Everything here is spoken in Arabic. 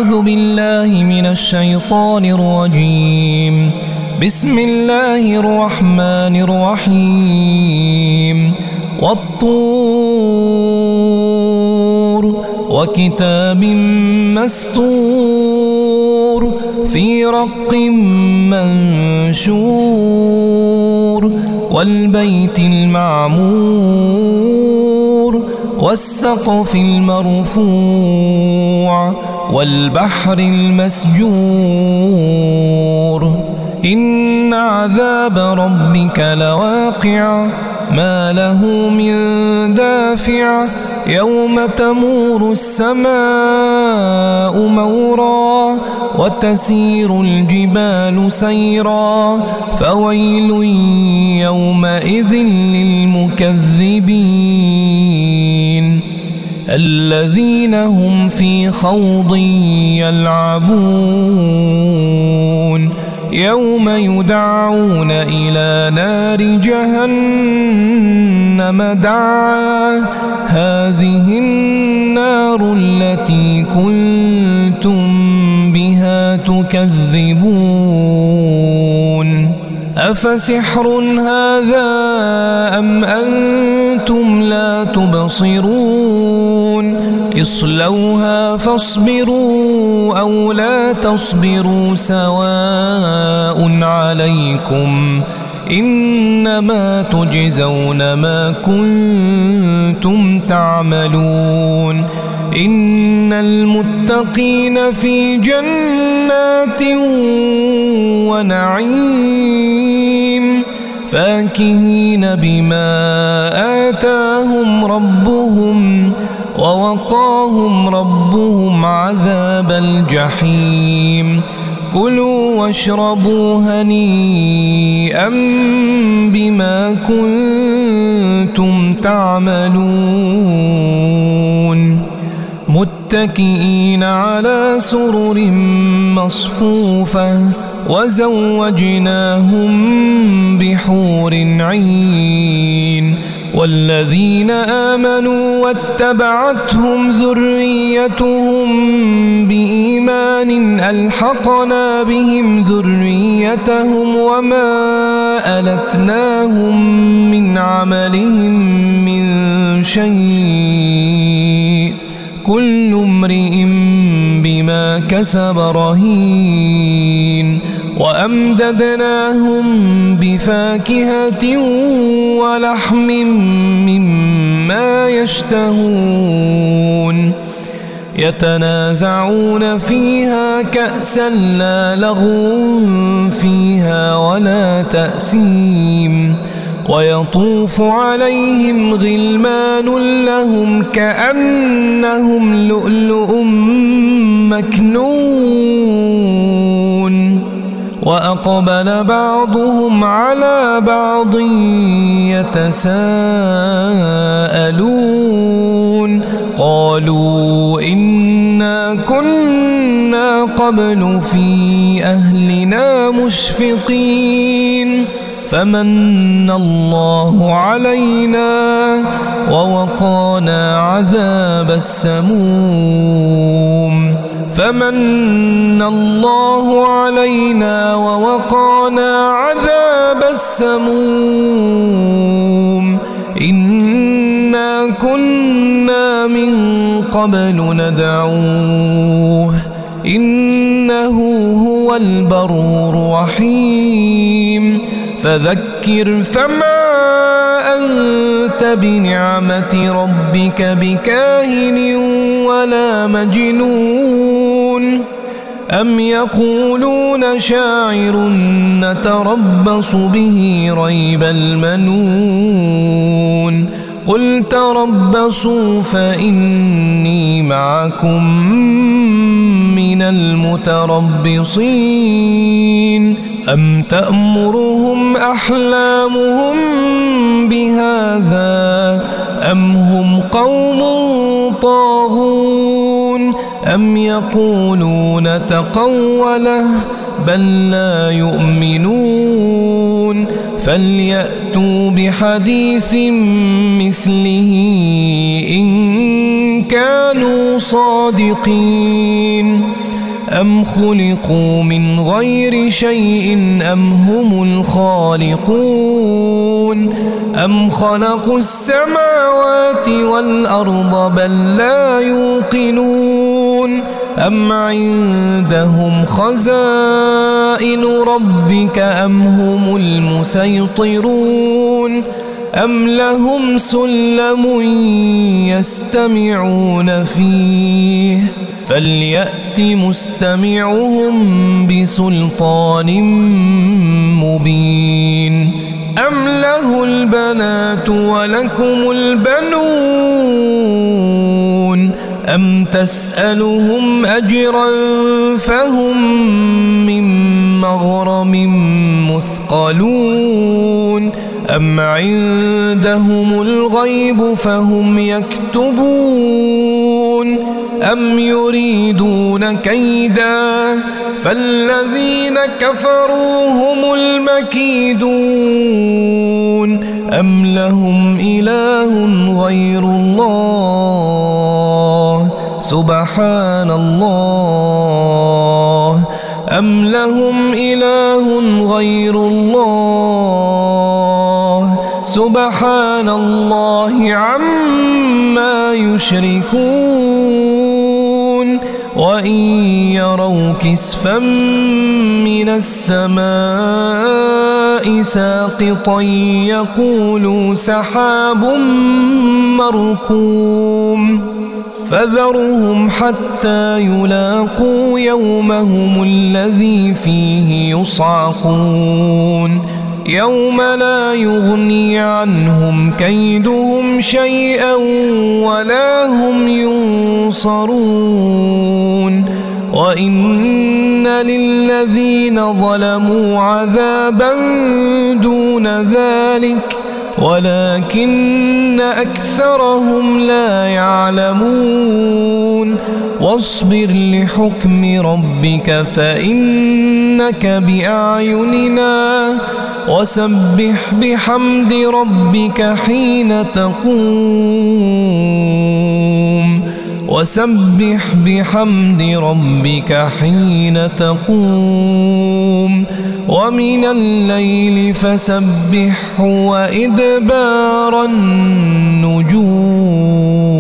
أعوذ بالله من الشيطان الرجيم. بسم الله الرحمن الرحيم. والطور وكتاب مسطور في رق منشور والبيت المعمور والسقف المرفوع والبحر المسجور. إن عذاب ربك لواقع ما له من دافع يوم تمور السماء مورا وتسير الجبال سيرا فويل يومئذ للمكذبين الذين هم في خوض يلعبون يوم يدعون إلى نار جهنم دعا هذه النار التي كنتم بها تكذبون أفسحر هذا أم أنتم لا تبصرون اصلوها فاصبروا أو لا تصبروا سواء عليكم إنما تجزون ما كنتم تعملون. إن المتقين في جنات ونعيم فاكهين بما آتاهم ربهم ووقاهم ربهم عذاب الجحيم. كلوا واشربوا هنيئا بما كنتم تعملون متكئين على سرر مصفوفة وزوجناهم بحور عين. والذين آمنوا واتبعتهم ذريتهم بإيمان ألحقنا بهم ذريتهم وما ألتناهم من عملهم من شيء كل امرئ بما كسب رهين. وأمددناهم بفاكهة ولحم مما يشتهون يتنازعون فيها كأسا لا لغو فيها ولا تأثيم. ويطوف عليهم غلمان لهم كأنهم لؤلؤ مكنون. وأقبل بعضهم على بعض يتساءلون قالوا إنا كنا قبل في أهلنا مشفقين فمن الله علينا ووقانا عذاب السموم. فمن الله علينا ووقانا عذاب السموم. إنا كنا من قبل ندعوه إنه هو البر الرحيم. فذكر فما أنت بنعمة ربك بكاهن ولا مجنون. أم يقولون شاعر نتربص به ريب المنون. قل تربصوا فإني معكم من المتربصين. أم تأمرهم أحلامهم بهذا أم هم قوم طاغون. أم يقولون تقوله بل لا يؤمنون. فليأتوا بحديث مثله إن كانوا صادقين. أم خلقوا من غير شيء أم هم الخالقون أم خلقوا السماوات والأرض بل لا يوقنون أم عندهم خزائن ربك أم هم المسيطرون أم لهم سلم يستمعون فيه فليأت مستمعهم بسلطان مبين أم له البنات ولكم البنون أم تسألهم أجرا فهم من مغرم مثقلون أم عندهم الغيب فهم يكتبون أم يريدون كيدا فالذين كفروا هم المكيدون أم لهم إله غير الله سبحان الله أم لهم إله غير الله سبحان الله عما يشركون وإن يروا كسفا من السماء ساقطا يقولوا سحاب مركوم فذرهم حتى يلاقوا يومهم الذي فيه يصعقون يوم لا يغني عنهم كيدهم شيئا ولا هم ينصرون وإن للذين ظلموا عذابا دون ذلك ولكن أكثرهم لا يعلمون واصبر لحكم ربك فإنك بأعيننا وسبح بحمد ربك حين تقوم وسبح بحمد ربك حين تقوم ومن الليل فسبحه وإدبار النجوم